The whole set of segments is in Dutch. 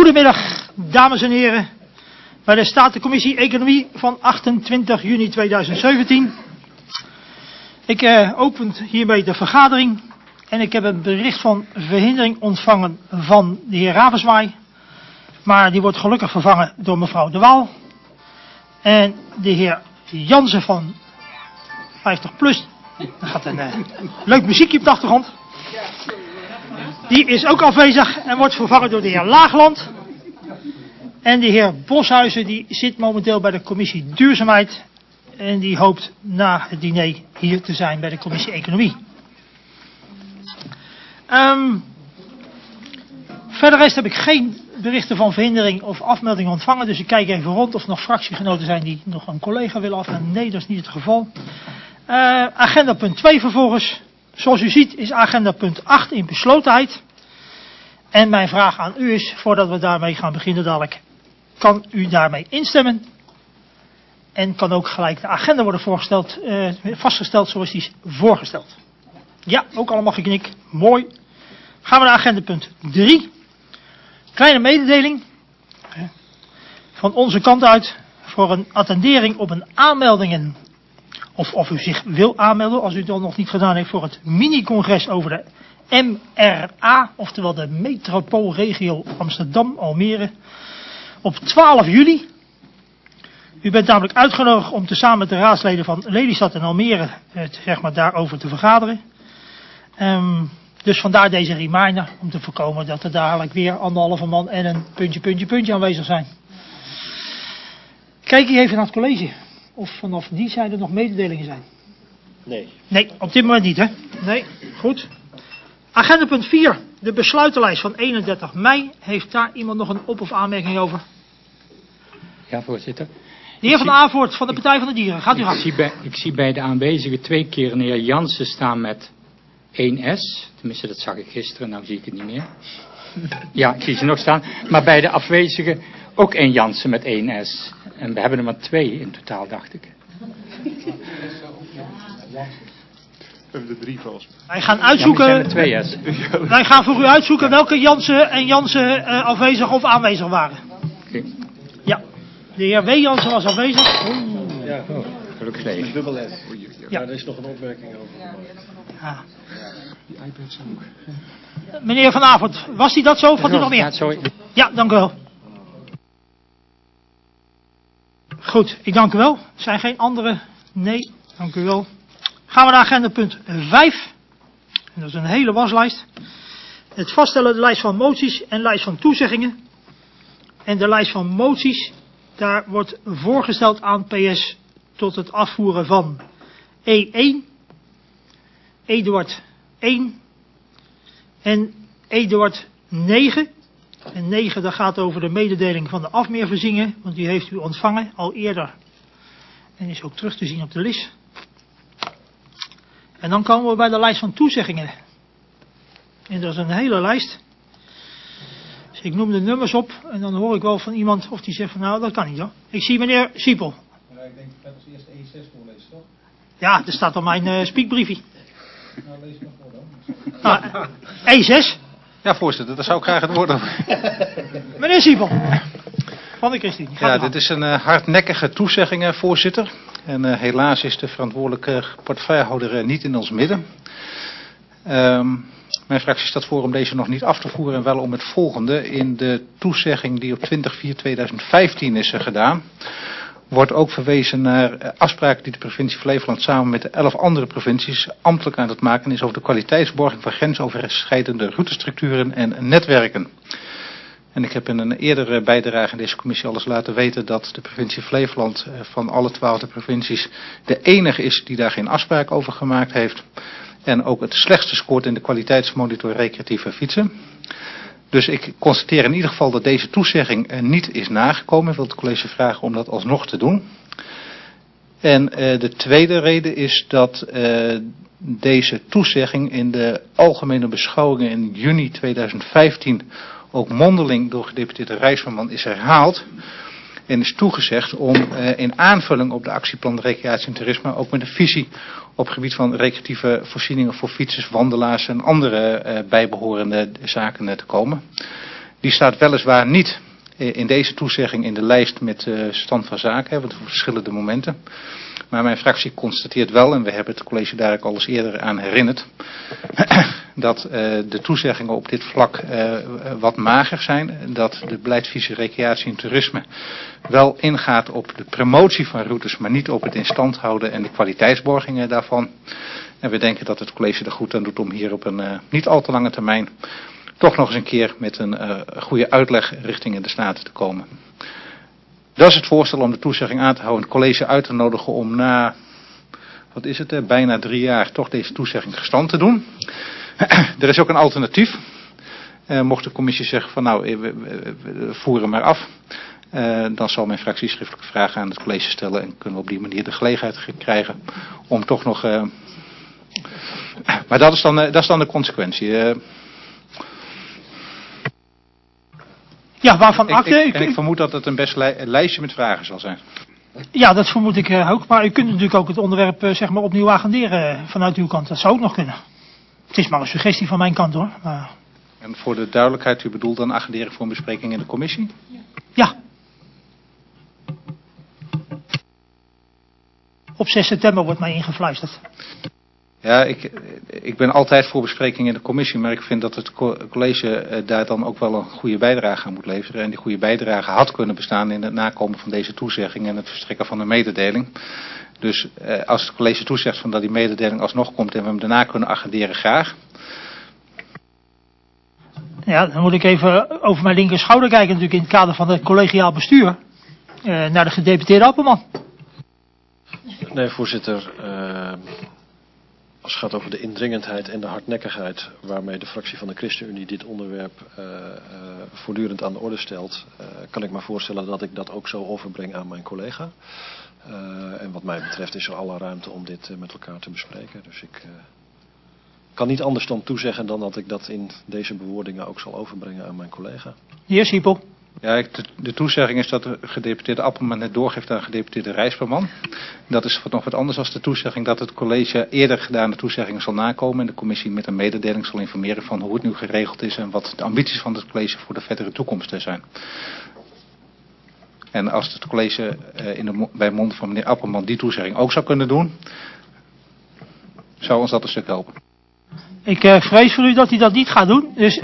Goedemiddag, dames en heren, bij de Statencommissie Economie van 28 juni 2017. Ik open hiermee de vergadering en ik heb een bericht van verhindering ontvangen van de heer Ravenswaay. Maar die wordt gelukkig vervangen door mevrouw De Waal. En de heer Jansen van 50PLUS, er gaat een leuk muziekje op de achtergrond. Die is ook afwezig en wordt vervangen door de heer Laagland. En de heer Boshuizen die zit momenteel bij de commissie Duurzaamheid. En die hoopt na het diner hier te zijn bij de commissie Economie. Verder rest heb ik geen berichten van verhindering of afmelding ontvangen. Dus ik kijk even rond of er nog fractiegenoten zijn die nog een collega willen afnemen. Nee, dat is niet het geval. Agenda punt 2 vervolgens. Zoals u ziet is agenda punt 8 in beslotenheid. En mijn vraag aan u is, voordat we daarmee gaan beginnen dadelijk, kan u daarmee instemmen? En kan ook gelijk de agenda worden vastgesteld zoals die is voorgesteld? Ja, ook allemaal geknik. Mooi. Gaan we naar agenda punt 3. Kleine mededeling van onze kant uit voor een attendering op een aanmeldingen. Of u zich wil aanmelden, als u dat nog niet gedaan heeft, voor het mini-congres over de MRA, oftewel de Metropoolregio Amsterdam-Almere, op 12 juli. U bent namelijk uitgenodigd om tezamen met de raadsleden van Lelystad en Almere daarover te vergaderen. Dus vandaar deze reminder om te voorkomen dat er dadelijk weer 1,5 man en een puntje aanwezig zijn. Kijk hier even naar het college. Of vanaf die zijde nog mededelingen zijn? Nee. Nee, op dit moment niet, hè? Nee, goed. Agenda punt 4. De besluitenlijst van 31 mei. Heeft daar iemand nog een op- of aanmerking over? Ja, voorzitter. De heer Van Aavoort van de Partij van de Dieren. Gaat u gang. Ik zie bij de aanwezigen 2 keer een heer Jansen staan met 1S. Tenminste, dat zag ik gisteren. Nou zie ik het niet meer. Ja, ik zie ze nog staan. Maar bij de afwezigen ook 1 Jansen met 1S. En we hebben er maar 2 in totaal, dacht ik. We hebben er 3 volgens mij. Wij gaan uitzoeken. Ja, maar zijn er 2S. Wij gaan voor u uitzoeken welke Jansen en Jansen afwezig of aanwezig waren. Okay. Ja, de heer W. Jansen was afwezig. Ja, Gelukkig leven. met dubbel S. Ja. Ja, daar is nog een opmerking over. Ja. Die iPads ook. Meneer Van Aavoort, was die dat zo of had u nog Ja, meer? sorry. Ja, dank u wel. Goed, ik dank u wel. Zijn geen andere? Nee, dank u wel. Gaan we naar agenda punt 5. En dat is een hele waslijst. Het vaststellen de lijst van moties en lijst van toezeggingen. En de lijst van moties, daar wordt voorgesteld aan PS tot het afvoeren van E1, Eduard 1 en Eduard 9. En 9, dat gaat over de mededeling van de afmeervoorzieningen, want die heeft u ontvangen al eerder. En is ook terug te zien op de lis. En dan komen we bij de lijst van toezeggingen. En dat is een hele lijst. Dus ik noem de nummers op en dan hoor ik wel van iemand of die zegt van nou dat kan niet hoor. Ik zie meneer Siepel. Ja, ik denk dat als eerst E6 voorlezen, toch? Ja, er staat op mijn speakbriefje. Nou, lees maar voor dan. Nou, E6. Ja, voorzitter, daar zou ik graag het woord over. Meneer Siepel. Van de Christine. Ja, dit is een hardnekkige toezegging, voorzitter. En helaas is de verantwoordelijke portefeuillehouder niet in ons midden. Mijn fractie stelt voor om deze nog niet af te voeren en wel om het volgende. In de toezegging die op 20/4/2015 is gedaan, wordt ook verwezen naar afspraken die de provincie Flevoland samen met de 11 andere provincies ambtelijk aan het maken is over de kwaliteitsborging van grensoverschrijdende routestructuren en netwerken. En ik heb in een eerdere bijdrage in deze commissie alles laten weten dat de provincie Flevoland van alle 12 provincies de enige is die daar geen afspraak over gemaakt heeft. En ook het slechtste scoort in de kwaliteitsmonitor recreatieve fietsen. Dus ik constateer in ieder geval dat deze toezegging niet is nagekomen. Ik wil het college vragen om dat alsnog te doen. En de tweede reden is dat deze toezegging in de algemene beschouwingen in juni 2015 ook mondeling door gedeputeerde Rijsselman is herhaald. En is toegezegd om in aanvulling op de actieplan Recreatie en Toerisme ook met een visie op het gebied van recreatieve voorzieningen voor fietsers, wandelaars en andere bijbehorende zaken te komen. Die staat weliswaar niet in deze toezegging in de lijst met stand van zaken, hè, want op verschillende momenten. Maar mijn fractie constateert wel, en we hebben het college daar ook al eens eerder aan herinnerd, dat de toezeggingen op dit vlak wat mager zijn. Dat de beleidsvisie recreatie en toerisme wel ingaat op de promotie van routes, maar niet op het in stand houden en de kwaliteitsborgingen daarvan. En we denken dat het college er goed aan doet om hier op een niet al te lange termijn toch nog eens een keer met een goede uitleg richting de Staten te komen. Dat is het voorstel om de toezegging aan te houden. Het college uit te nodigen om na, wat is het, bijna 3 jaar toch deze toezegging gestand te doen. Er is ook een alternatief. Mocht de commissie zeggen van nou, we voeren maar af. Dan zal mijn fractie schriftelijke vragen aan het college stellen. En kunnen we op die manier de gelegenheid krijgen om toch nog... Maar dat is dan de consequentie. Ja, waarvan acte? Ik vermoed dat het een best lijstje met vragen zal zijn. Ja, dat vermoed ik ook. Maar u kunt natuurlijk ook het onderwerp zeg maar opnieuw agenderen vanuit uw kant. Dat zou ook nog kunnen. Het is maar een suggestie van mijn kant hoor. Maar... En voor de duidelijkheid, u bedoelt dan agenderen voor een bespreking in de commissie? Ja. Op 6 september wordt mij ingefluisterd. Ja, ik ben altijd voor bespreking in de commissie, maar ik vind dat het college daar dan ook wel een goede bijdrage aan moet leveren. En die goede bijdrage had kunnen bestaan in het nakomen van deze toezegging en het verstrekken van een mededeling. Dus als het college toezegt van dat die mededeling alsnog komt en we hem daarna kunnen agenderen, graag. Ja, dan moet ik even over mijn linker schouder kijken natuurlijk in het kader van het collegiaal bestuur. Naar de gedeputeerde Appelman. Nee, voorzitter. Als het gaat over de indringendheid en de hardnekkigheid waarmee de fractie van de ChristenUnie dit onderwerp voortdurend aan de orde stelt, kan ik me voorstellen dat ik dat ook zo overbreng aan mijn collega. En wat mij betreft is er alle ruimte om dit met elkaar te bespreken. Dus ik kan niet anders dan toezeggen dan dat ik dat in deze bewoordingen ook zal overbrengen aan mijn collega. Heer Siepel. Ja, de toezegging is dat de gedeputeerde Appelman het doorgeeft aan gedeputeerde Rijsperman. Dat is nog wat anders dan de toezegging dat het college eerder gedane toezeggingen zal nakomen en de commissie met een mededeling zal informeren van hoe het nu geregeld is en wat de ambities van het college voor de verdere toekomst zijn. En als het college bij monden van meneer Appelman die toezegging ook zou kunnen doen, zou ons dat een stuk helpen. Ik vrees voor u dat hij dat niet gaat doen. Dus,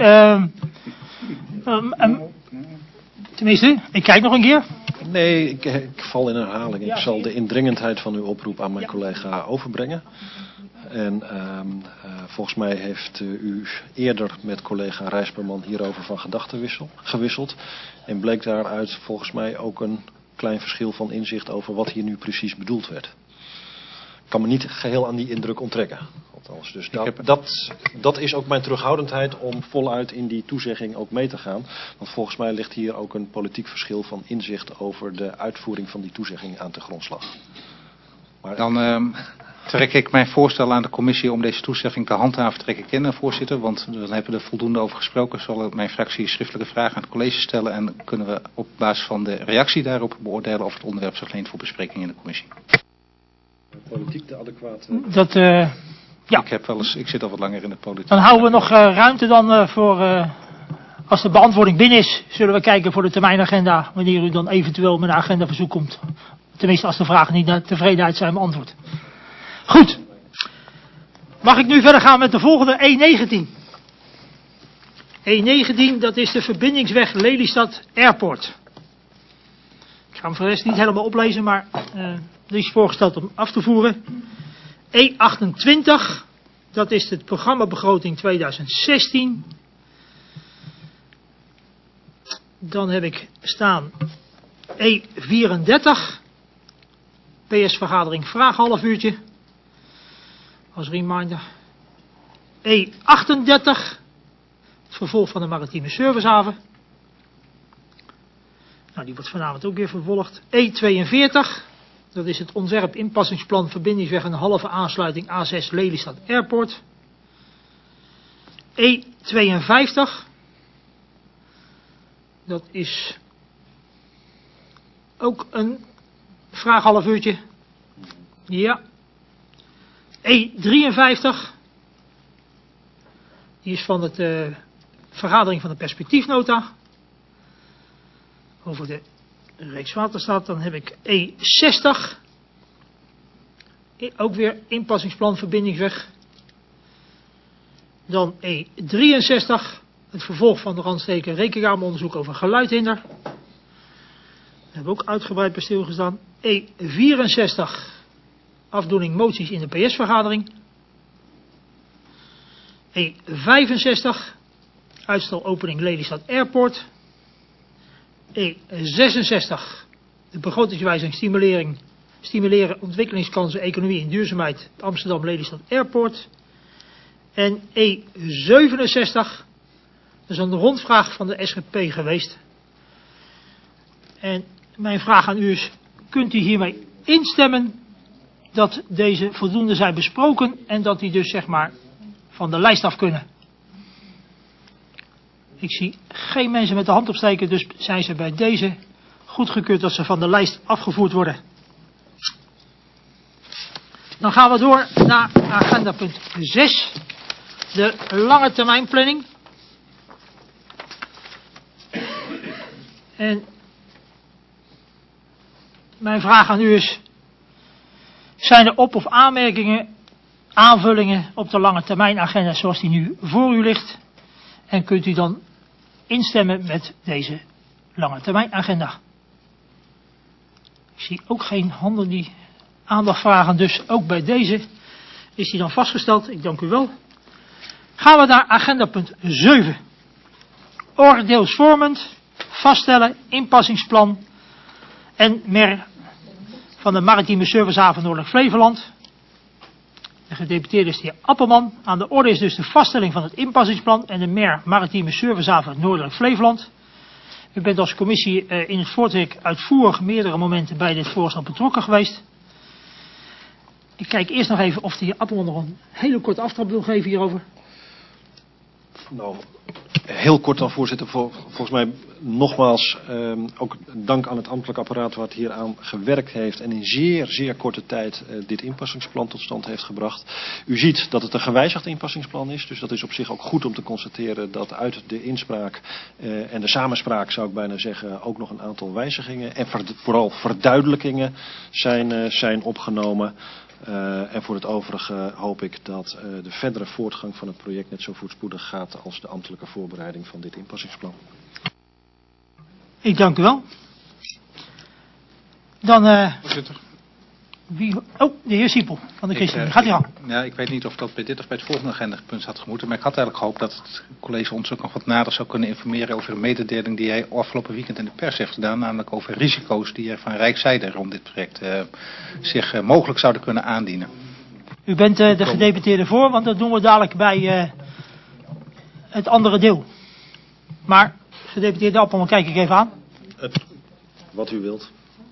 tenminste, ik kijk nog een keer. Nee, ik val in herhaling. Ik zal de indringendheid van uw oproep aan mijn collega overbrengen. En volgens mij heeft u eerder met collega Rijsperman hierover van gedachten gewisseld. En bleek daaruit volgens mij ook een klein verschil van inzicht over wat hier nu precies bedoeld werd. Ik kan me niet geheel aan die indruk onttrekken. Althans, dus dat is ook mijn terughoudendheid om voluit in die toezegging ook mee te gaan. Want volgens mij ligt hier ook een politiek verschil van inzicht over de uitvoering van die toezegging aan de grondslag. Maar... Dan trek ik mijn voorstel aan de commissie om deze toezegging te handhaven, trek ik in, voorzitter. Want dan hebben we er voldoende over gesproken. Zal mijn fractie schriftelijke vragen aan het college stellen. En kunnen we op basis van de reactie daarop beoordelen of het onderwerp zich leent voor bespreking in de commissie. Politiek de adequate... Dat, ja. Ik zit al wat langer in de politiek. Dan houden we nog ruimte dan voor... Als de beantwoording binnen is, zullen we kijken voor de termijnagenda. Wanneer u dan eventueel met een agendaverzoek komt. Tenminste, als de vragen niet naar tevredenheid zijn beantwoord. Goed. Mag ik nu verder gaan met de volgende E19. E19, dat is de verbindingsweg Lelystad Airport. Ik ga hem voor de rest niet helemaal oplezen, maar die is voorgesteld om af te voeren. E28, dat is het programmabegroting 2016. Dan heb ik staan E34. PS-vergadering vraag half uurtje. Als reminder. E38. Het vervolg van de maritieme servicehaven. Nou, die wordt vanavond ook weer vervolgd. E42. Dat is het ontwerp inpassingsplan verbindingsweg en halve aansluiting A6 Lelystad Airport. E52. Dat is ook een vraag half uurtje. Ja. E53. Die is van de vergadering van de perspectiefnota. over de Rijkswaterstaat. Dan heb ik E60. Ook weer inpassingsplan verbindingsweg. Dan E63. Het vervolg van de randsteken rekenkameronderzoek over geluidhinder. Daar hebben we ook uitgebreid bij stilgestaan. E64. Afdoening moties in de PS-vergadering. E65. Uitstel opening Lelystad Airport. E66. De begrotingswijziging stimuleren ontwikkelingskansen, economie en duurzaamheid Amsterdam Lelystad Airport. En E67. Dat is een rondvraag van de SGP geweest. En mijn vraag aan u is, kunt u hiermee instemmen dat deze voldoende zijn besproken en dat die dus zeg maar van de lijst af kunnen? Ik zie geen mensen met de hand opsteken, dus zijn ze bij deze goedgekeurd dat ze van de lijst afgevoerd worden. Dan gaan we door naar agenda punt 6, de lange termijn planning. En mijn vraag aan u is, zijn er op- of aanmerkingen, aanvullingen op de lange termijn agenda zoals die nu voor u ligt? En kunt u dan instemmen met deze lange termijn agenda? Ik zie ook geen handen die aandacht vragen, dus ook bij deze is die dan vastgesteld. Ik dank u wel. Gaan we naar agenda punt 7. Oordeelsvormend vaststellen inpassingsplan en MER van de maritieme servicehaven Noordelijk Flevoland. De gedeputeerde is de heer Appelman. Aan de orde is dus de vaststelling van het inpassingsplan en de MER maritieme servicehaven Noordelijk Flevoland. U bent als commissie in het voortrek uitvoerig meerdere momenten bij dit voorstel betrokken geweest. Ik kijk eerst nog even of de heer Appelman nog een hele korte aftrap wil geven hierover. Nou, heel kort dan, voorzitter. Volgens mij nogmaals ook dank aan het ambtelijk apparaat wat hier aan gewerkt heeft en in zeer, zeer korte tijd dit inpassingsplan tot stand heeft gebracht. U ziet dat het een gewijzigd inpassingsplan is, dus dat is op zich ook goed om te constateren dat uit de inspraak en de samenspraak, zou ik bijna zeggen, ook nog een aantal wijzigingen en vooral verduidelijkingen zijn opgenomen. En voor het overige hoop ik dat de verdere voortgang van het project net zo voorspoedig gaat als de ambtelijke voorbereiding van dit inpassingsplan. Ik dank u wel. Dan Voorzitter. de heer Siepel van de ChristenUnie. Gaat u aan. Ja, ik weet niet of dat bij dit of bij het volgende agendapunt had gemoeten, maar ik had eigenlijk gehoopt dat het college ons ook nog wat nader zou kunnen informeren over een mededeling die hij afgelopen weekend in de pers heeft gedaan, namelijk over risico's die er van Rijkszijde rond dit project zich mogelijk zouden kunnen aandienen. U bent de gedeputeerde voor, want dat doen we dadelijk bij het andere deel. Maar, gedeputeerde Appelman, kijk ik even aan. Wat u wilt.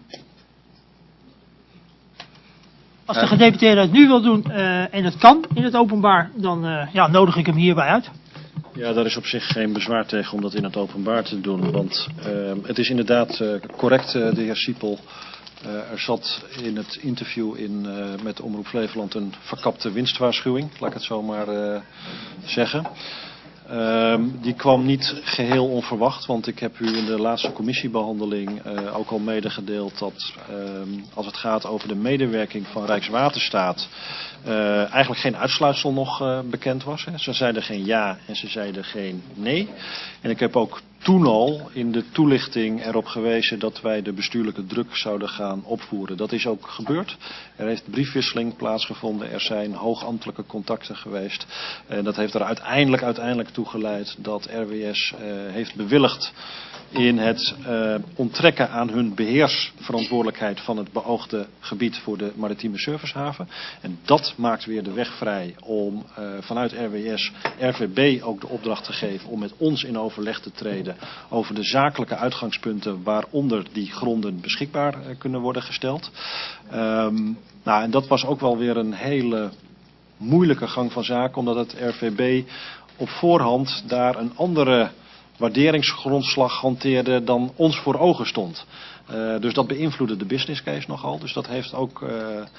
Als de gedeputeerde het nu wil doen en het kan in het openbaar, dan nodig ik hem hierbij uit. Ja, daar is op zich geen bezwaar tegen om dat in het openbaar te doen. Want het is inderdaad correct, de heer Siepel. Er zat in het interview met Omroep Flevoland een verkapte winstwaarschuwing, laat ik het zo maar zeggen. Die kwam niet geheel onverwacht, want ik heb u in de laatste commissiebehandeling ook al medegedeeld dat als het gaat over de medewerking van Rijkswaterstaat eigenlijk geen uitsluitsel nog bekend was. Hè. Ze zeiden geen ja en ze zeiden geen nee. En ik heb ook toen al in de toelichting erop gewezen dat wij de bestuurlijke druk zouden gaan opvoeren. Dat is ook gebeurd. Er heeft briefwisseling plaatsgevonden. Er zijn hoogambtelijke contacten geweest. En dat heeft er uiteindelijk toe geleid dat RWS heeft bewilligd in het onttrekken aan hun beheersverantwoordelijkheid van het beoogde gebied voor de maritieme servicehaven. En dat maakt weer de weg vrij om vanuit RWS RVB ook de opdracht te geven om met ons in overleg te treden over de zakelijke uitgangspunten waaronder die gronden beschikbaar kunnen worden gesteld. En dat was ook wel weer een hele moeilijke gang van zaken, omdat het RVB op voorhand daar een andere waarderingsgrondslag hanteerde dan ons voor ogen stond. Dus dat beïnvloedde de business case nogal. Dus dat heeft ook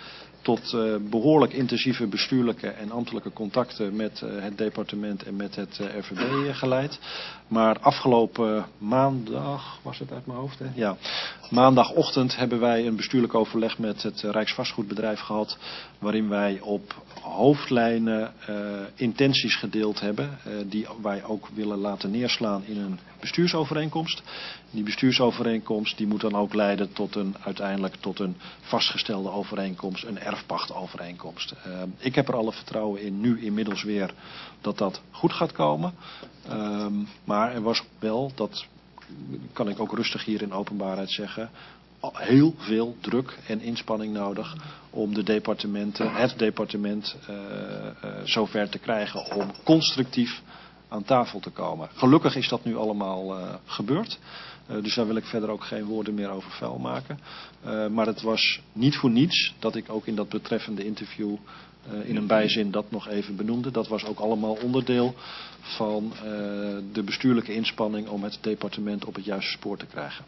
tot behoorlijk intensieve bestuurlijke en ambtelijke contacten met het departement en met het RVB geleid. Maar afgelopen maandag, was het uit mijn hoofd? Hè? Ja, maandagochtend hebben wij een bestuurlijk overleg met het Rijksvastgoedbedrijf gehad, waarin wij op hoofdlijnen intenties gedeeld hebben, die wij ook willen laten neerslaan in een bestuursovereenkomst. Die bestuursovereenkomst die moet dan ook leiden tot uiteindelijk tot een vastgestelde overeenkomst, een erfpachtovereenkomst. Ik heb er alle vertrouwen in, nu inmiddels weer, dat dat goed gaat komen. Maar er was wel, dat kan ik ook rustig hier in openbaarheid zeggen, heel veel druk en inspanning nodig om het departement zover te krijgen om constructief aan tafel te komen. Gelukkig is dat nu allemaal gebeurd. Dus daar wil ik verder ook geen woorden meer over vuil maken. Maar het was niet voor niets dat ik ook in dat betreffende interview in een bijzin dat nog even benoemde. Dat was ook allemaal onderdeel van de bestuurlijke inspanning om het departement op het juiste spoor te krijgen.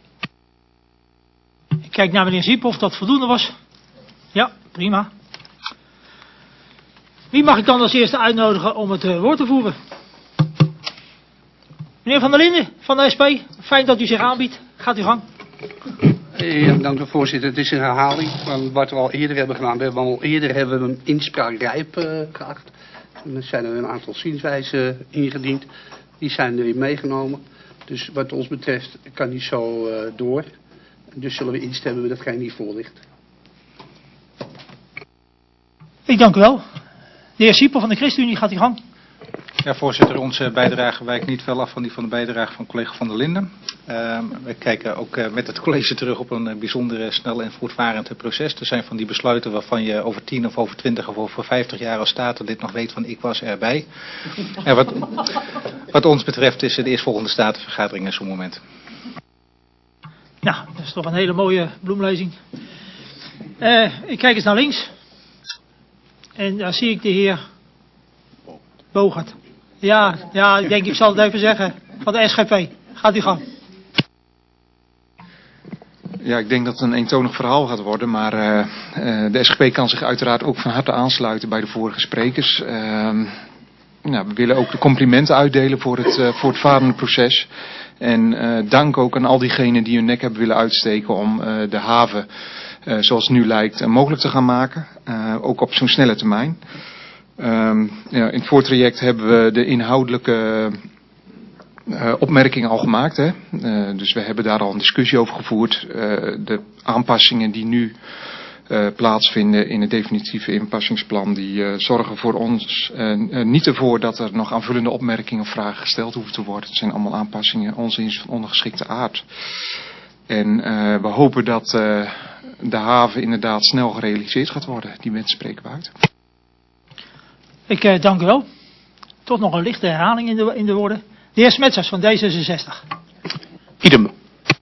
Ik kijk naar meneer Ziep of dat voldoende was. Ja, prima. Wie mag ik dan als eerste uitnodigen om het woord te voeren? Meneer Van der Linden van de SP, fijn dat u zich aanbiedt. Gaat u gang. Ja, dank u voorzitter. Het is een herhaling van wat we al eerder hebben gedaan. We hebben een inspraak rijp geacht. En er zijn er een aantal zienswijzen ingediend. Die zijn erin meegenomen. Dus wat ons betreft kan die zo door. Dus zullen we instemmen met datgene die voor ligt. Ik dank u wel. De heer Siepel van de ChristenUnie, gaat u gang. Ja, voorzitter, onze bijdrage wijkt niet veel af van die van de bijdrage van collega Van der Linden. We kijken ook met het college terug op een bijzonder snel en voortvarend proces. Er zijn van die besluiten waarvan je over 10 of over 20 of over 50 jaar als statenlid nog weet van ik was erbij. En wat ons betreft is de eerstvolgende statenvergadering in zo'n moment. Ja, dat is toch een hele mooie bloemlezing. Ik kijk eens naar links. En daar zie ik de heer Bogert. Ja, ik denk ik zal het even zeggen. Van de SGP. Gaat u gang. Ja, ik denk dat het een eentonig verhaal gaat worden, maar de SGP kan zich uiteraard ook van harte aansluiten bij de vorige sprekers. We willen ook de complimenten uitdelen voor het voortvarende proces. En dank ook aan al diegenen die hun nek hebben willen uitsteken om de haven, zoals het nu lijkt, mogelijk te gaan maken. Ook op zo'n snelle termijn. In het voortraject hebben we de inhoudelijke opmerkingen al gemaakt. Hè? Dus we hebben daar al een discussie over gevoerd. De aanpassingen die nu plaatsvinden in het definitieve inpassingsplan, die zorgen voor ons niet ervoor dat er nog aanvullende opmerkingen of vragen gesteld hoeven te worden. Het zijn allemaal aanpassingen ons is van ondergeschikte aard. En we hopen dat de haven inderdaad snel gerealiseerd gaat worden. Die mensen spreken we uit. Ik dank u wel. Toch nog een lichte herhaling in de woorden. De heer Smetsers van D66. Idem.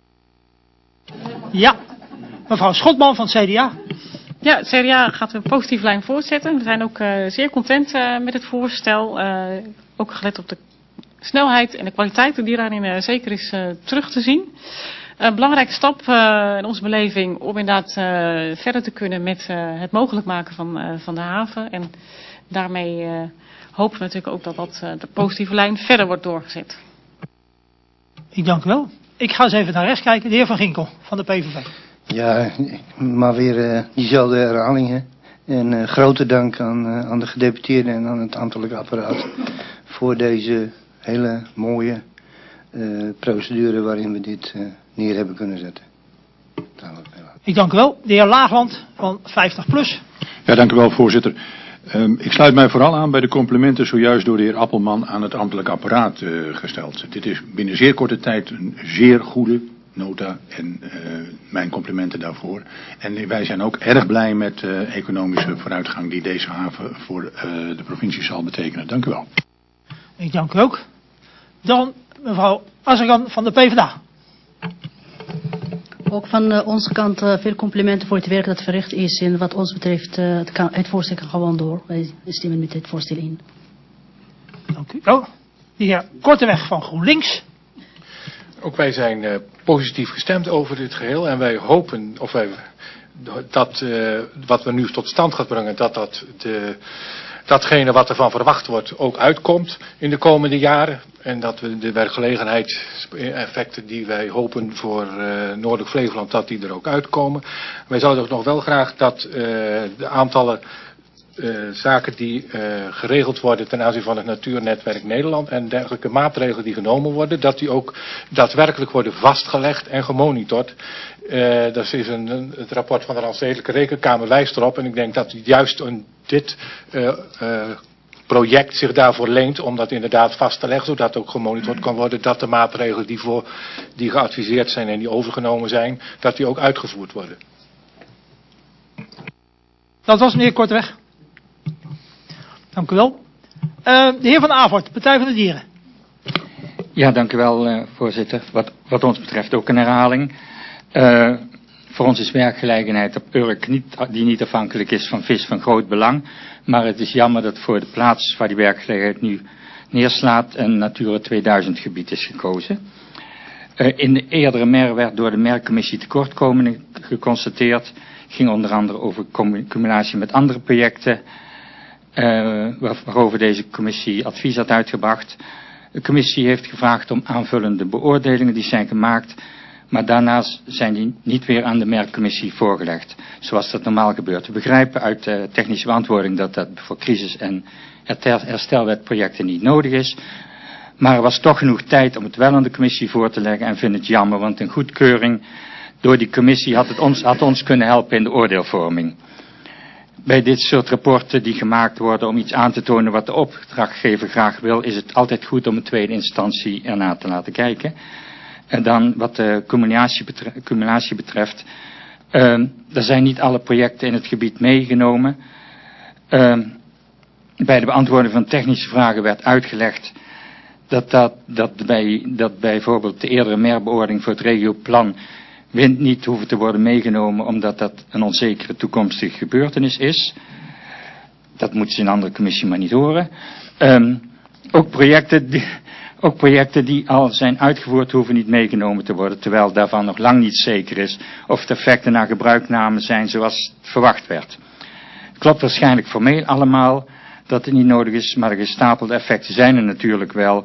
Ja. Mevrouw Schotman van het CDA. Ja, het CDA gaat een positieve lijn voortzetten. We zijn ook zeer content met het voorstel. Ook gelet op de snelheid en de kwaliteit die daarin zeker is terug te zien. Een belangrijke stap in onze beleving om inderdaad verder te kunnen met het mogelijk maken van de haven. En daarmee hopen we natuurlijk ook dat de positieve lijn verder wordt doorgezet. Ik dank u wel. Ik ga eens even naar rechts kijken. De heer Van Ginkel van de PVV. Ja, maar weer diezelfde herhalingen. En grote dank aan de gedeputeerden en aan het ambtelijk apparaat voor deze hele mooie procedure waarin we dit neer hebben kunnen zetten. Ik dank u wel. De heer Laagland van 50PLUS. Ja, dank u wel, voorzitter. Ik sluit mij vooral aan bij de complimenten zojuist door de heer Appelman aan het ambtelijk apparaat gesteld. Dit is binnen zeer korte tijd een zeer goede nota en mijn complimenten daarvoor. En wij zijn ook erg blij met de economische vooruitgang die deze haven voor de provincie zal betekenen. Dank u wel. Ik dank u ook. Dan mevrouw Azarkan van de PvdA. Ook van onze kant veel complimenten voor het werk dat verricht is. En wat ons betreft, het voorstel kan gewoon door. Wij stemmen met het voorstel in. Dank u. Oh, de heer Korteweg van GroenLinks. Ook wij zijn positief gestemd over dit geheel. En wij hopen, of wij wat we nu tot stand gaan brengen, datgene wat er van verwacht wordt ook uitkomt in de komende jaren. En dat we de werkgelegenheidseffecten die wij hopen voor Noordelijk Flevoland, dat die er ook uitkomen. Wij zouden ook nog wel graag dat de aantallen zaken die geregeld worden ten aanzien van het Natuurnetwerk Nederland en dergelijke maatregelen die genomen worden, dat die ook daadwerkelijk worden vastgelegd en gemonitord. Dat is het rapport van de Randstedelijke Rekenkamer wijst erop en ik denk dat juist dit project zich daarvoor leent om dat inderdaad vast te leggen, zodat ook gemonitord kan worden dat de maatregelen die geadviseerd zijn en die overgenomen zijn, dat die ook uitgevoerd worden. Dat was meneer Korteweg. Dank u wel. De heer Van Avert, Partij van de Dieren. Ja, dank u wel, voorzitter. Wat ons betreft ook een herhaling. Voor ons is werkgelegenheid op Urk die niet afhankelijk is van vis van groot belang. Maar het is jammer dat voor de plaats waar die werkgelegenheid nu neerslaat een Natura 2000 gebied is gekozen. In de eerdere MER werd door de MER-commissie tekortkomingen geconstateerd. Ging onder andere over combinatie met andere projecten waarover deze commissie advies had uitgebracht. De commissie heeft gevraagd om aanvullende beoordelingen die zijn gemaakt, maar daarnaast zijn die niet weer aan de MER-commissie voorgelegd, zoals dat normaal gebeurt. We begrijpen uit de technische beantwoording dat dat voor crisis- en herstelwetprojecten niet nodig is, maar er was toch genoeg tijd om het wel aan de commissie voor te leggen en vind het jammer, want een goedkeuring door die commissie had ons kunnen helpen in de oordeelvorming. Bij dit soort rapporten die gemaakt worden om iets aan te tonen wat de opdrachtgever graag wil, is het altijd goed om een tweede instantie ernaar te laten kijken. En dan wat de cumulatie betreft, er zijn niet alle projecten in het gebied meegenomen. Bij de beantwoording van technische vragen werd uitgelegd dat bijvoorbeeld de eerdere MER-beoordeling voor het regioplan wind niet hoeven te worden meegenomen omdat dat een onzekere toekomstige gebeurtenis is. Dat moeten ze in een andere commissie maar niet horen. Ook projecten die al zijn uitgevoerd hoeven niet meegenomen te worden, terwijl daarvan nog lang niet zeker is of de effecten naar gebruikname zijn zoals verwacht werd. Het klopt waarschijnlijk formeel allemaal dat het niet nodig is, maar de gestapelde effecten zijn er natuurlijk wel.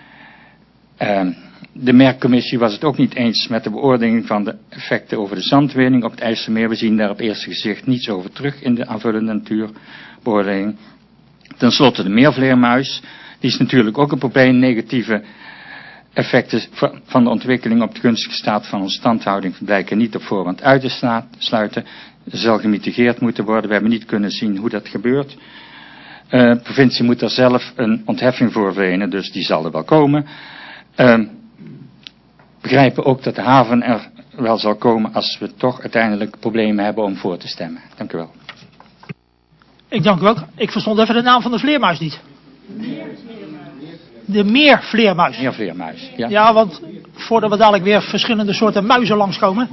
De MER-commissie was het ook niet eens met de beoordeling van de effecten over de zandwinning op het IJsselmeer. We zien daar op eerste gezicht niets over terug in de aanvullende natuurbeoordeling. Ten slotte de meervleermuis. Die is natuurlijk ook een probleem. Negatieve effecten van de ontwikkeling op de gunstige staat van onze standhouding blijken niet op voorhand uit te sluiten. Er zal gemitigeerd moeten worden. We hebben niet kunnen zien hoe dat gebeurt. De provincie moet daar zelf een ontheffing voor verlenen, dus die zal er wel komen. Begrijpen ook dat de haven er wel zal komen als we toch uiteindelijk problemen hebben om voor te stemmen. Dank u wel. Ik dank u ook. Ik verstond even de naam van de vleermuis niet. De meervleermuis. Meervleermuis, ja. Ja, want voordat we dadelijk weer verschillende soorten muizen langskomen.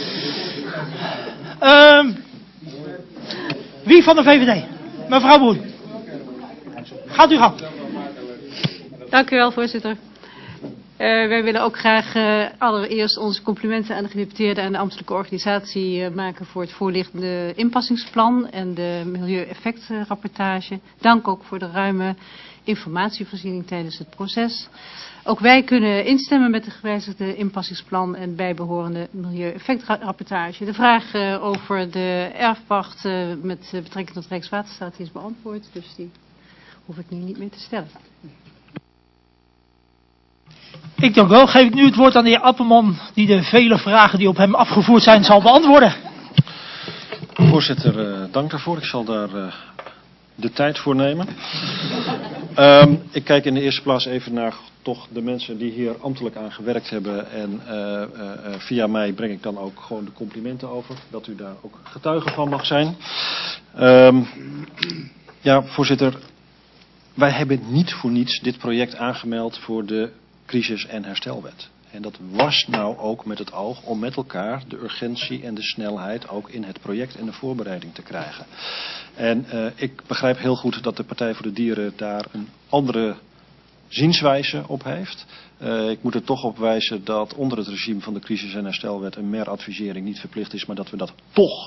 Wie van de VVD? Mevrouw Boer. Gaat u gang. Dank u wel, voorzitter. Wij willen ook graag allereerst onze complimenten aan de gedeputeerde en de ambtelijke organisatie maken voor het voorliggende inpassingsplan en de milieueffectrapportage. Dank ook voor de ruime informatievoorziening tijdens het proces. Ook wij kunnen instemmen met de gewijzigde inpassingsplan en bijbehorende milieueffectrapportage. De vraag over de erfpacht met betrekking tot Rijkswaterstaat is beantwoord, dus die hoef ik nu niet meer te stellen. Ik dank wel. Geef ik nu het woord aan de heer Appelman, die de vele vragen die op hem afgevoerd zijn zal beantwoorden. Voorzitter, dank daarvoor. Ik zal daar de tijd voor nemen. Ik kijk in de eerste plaats even naar toch de mensen die hier ambtelijk aan gewerkt hebben. En via mij breng ik dan ook gewoon de complimenten over. Dat u daar ook getuige van mag zijn. Ja, voorzitter. Wij hebben niet voor niets dit project aangemeld voor de crisis- en herstelwet. En dat was nou ook met het oog om met elkaar de urgentie en de snelheid ook in het project en de voorbereiding te krijgen. En ik begrijp heel goed dat de Partij voor de Dieren daar een andere zienswijze op heeft. Ik moet er toch op wijzen dat onder het regime van de crisis- en herstelwet een MER-advisering niet verplicht is, maar dat we dat toch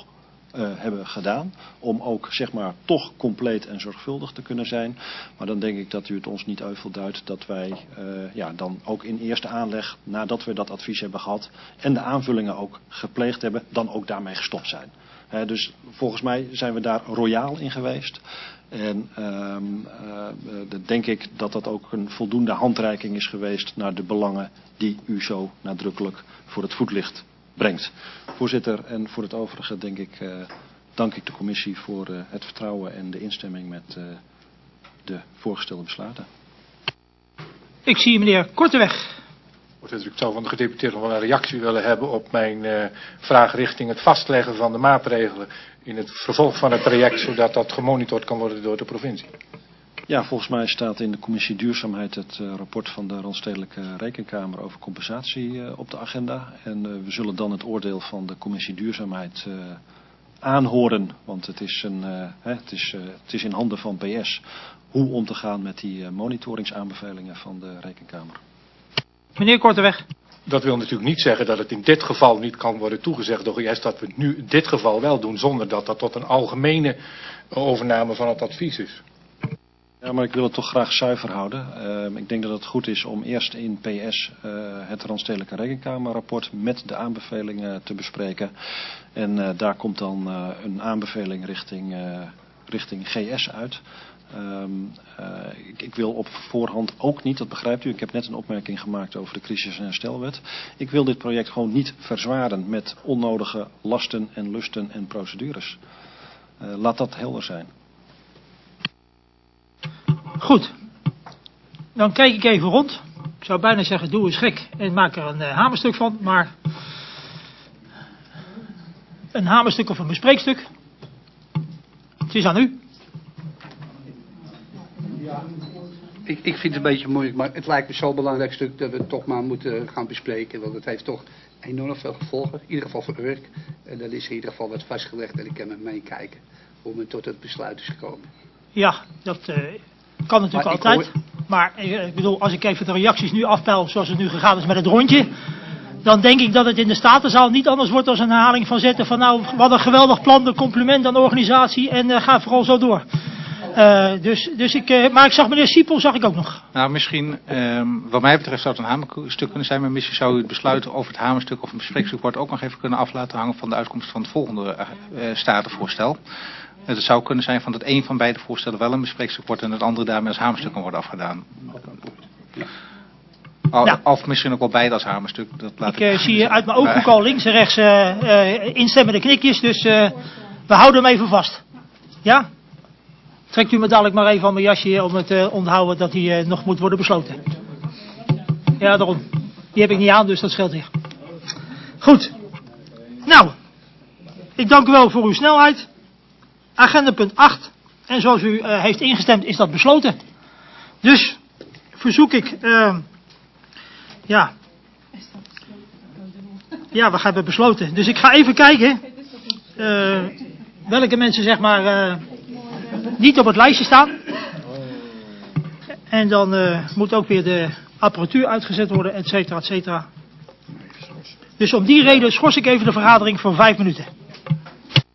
hebben gedaan. Om ook zeg maar toch compleet en zorgvuldig te kunnen zijn. Maar dan denk ik dat u het ons niet euvel duidt dat wij dan ook in eerste aanleg, nadat we dat advies hebben gehad en de aanvullingen ook gepleegd hebben, dan ook daarmee gestopt zijn. Dus volgens mij zijn we daar royaal in geweest. En denk ik dat dat ook een voldoende handreiking is geweest naar de belangen die u zo nadrukkelijk voor het voetlicht brengt. Voorzitter, en voor het overige dank ik de commissie voor het vertrouwen en de instemming met de voorgestelde besluiten. Ik zie meneer Korteweg. Voorzitter, ik zou van de gedeputeerde wel een reactie willen hebben op mijn vraag richting het vastleggen van de maatregelen in het vervolg van het traject, zodat dat gemonitord kan worden door de provincie. Ja, volgens mij staat in de commissie Duurzaamheid het rapport van de Randstedelijke Rekenkamer over compensatie op de agenda. En we zullen dan het oordeel van de commissie Duurzaamheid aanhoren, want het is in handen van PS hoe om te gaan met die monitoringsaanbevelingen van de Rekenkamer. Meneer Korteweg. Dat wil natuurlijk niet zeggen dat het in dit geval niet kan worden toegezegd door IS, dat we het nu in dit geval wel doen, zonder dat dat tot een algemene overname van het advies is. Ja, maar ik wil het toch graag zuiver houden. Ik denk dat het goed is om eerst in PS het Randstedelijke Rekenkamerrapport met de aanbevelingen te bespreken. En daar komt dan een aanbeveling richting GS uit. Ik wil op voorhand ook niet, dat begrijpt u, ik heb net een opmerking gemaakt over de crisis- en herstelwet. Ik wil dit project gewoon niet verzwaren met onnodige lasten en lusten en procedures. Laat dat helder zijn. Goed. Dan kijk ik even rond. Ik zou bijna zeggen, doe eens gek en maak er een hamerstuk van. Maar een hamerstuk of een bespreekstuk. Het is aan u. Ik vind het een beetje moeilijk, maar het lijkt me zo'n belangrijk stuk dat we het toch maar moeten gaan bespreken. Want het heeft toch enorm veel gevolgen, in ieder geval voor Urk. En dan is in ieder geval wat vastgelegd en ik kan met meekijken hoe men tot het besluit is gekomen. Ja, dat kan natuurlijk altijd. Maar ik bedoel, als ik even de reacties nu afpeil zoals het nu gegaan is met het rondje, dan denk ik dat het in de Statenzaal niet anders wordt dan een herhaling van zetten van nou, wat een geweldig plan, een compliment aan de organisatie en ga vooral zo door. Maar ik zag meneer Siepel, zag ik ook nog. Nou, misschien, wat mij betreft zou het een hamerstuk kunnen zijn, maar misschien zou u het besluiten over het hamerstuk of een bespreekstuk wordt ook nog even kunnen af laten hangen van de uitkomst van het volgende statenvoorstel. Het zou kunnen zijn van dat een van beide voorstellen wel een bespreekstuk wordt en het andere daarmee als hamerstuk kan worden afgedaan. Of misschien ook wel beide als hamerstuk. Ik zie uit mijn ooghoek al links en rechts instemmende knikjes, dus we houden hem even vast. Ja? Trekt u me dadelijk maar even aan mijn jasje om het te onthouden dat hij nog moet worden besloten. Ja, daarom. Die heb ik niet aan, dus dat scheelt weer. Goed. Nou, ik dank u wel voor uw snelheid. Agenda punt 8. En zoals u heeft ingestemd is dat besloten. Dus verzoek ik... Ja, we hebben besloten. Dus ik ga even kijken welke mensen zeg maar niet op het lijstje staan. En dan moet ook weer de apparatuur uitgezet worden, et cetera, et cetera. Dus om die reden schors ik even de vergadering voor 5 minuten.